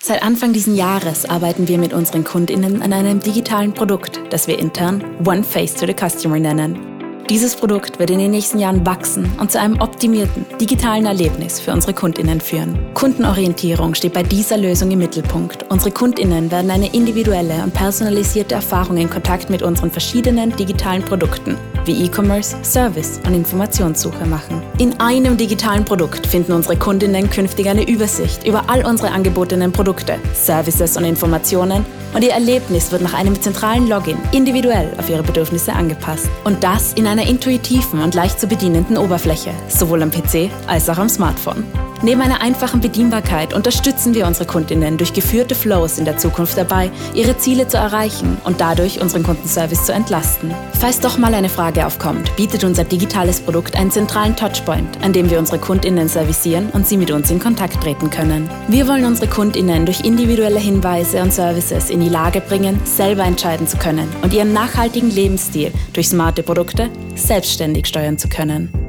Seit Anfang dieses Jahres arbeiten wir mit unseren KundInnen an einem digitalen Produkt, das wir intern One Face to the Customer nennen. Dieses Produkt wird in den nächsten Jahren wachsen und zu einem optimierten, digitalen Erlebnis für unsere KundInnen führen. Kundenorientierung steht bei dieser Lösung im Mittelpunkt. Unsere KundInnen werden eine individuelle und personalisierte Erfahrung in Kontakt mit unseren verschiedenen digitalen Produkten wie E-Commerce, Service und Informationssuche machen. In einem digitalen Produkt finden unsere KundInnen künftig eine Übersicht über all unsere angebotenen Produkte, Services und Informationen, und ihr Erlebnis wird nach einem zentralen Login individuell auf ihre Bedürfnisse angepasst. Und das in einer intuitiven und leicht zu bedienenden Oberfläche, sowohl am PC als auch am Smartphone. Neben einer einfachen Bedienbarkeit unterstützen wir unsere KundInnen durch geführte Flows in der Zukunft dabei, ihre Ziele zu erreichen und dadurch unseren Kundenservice zu entlasten. Falls doch mal eine Frage aufkommt, bietet unser digitales Produkt einen zentralen Touchpoint, an dem wir unsere KundInnen servicieren und sie mit uns in Kontakt treten können. Wir wollen unsere KundInnen durch individuelle Hinweise und Services in die Lage bringen, selber entscheiden zu können und ihren nachhaltigen Lebensstil durch smarte Produkte selbstständig steuern zu können.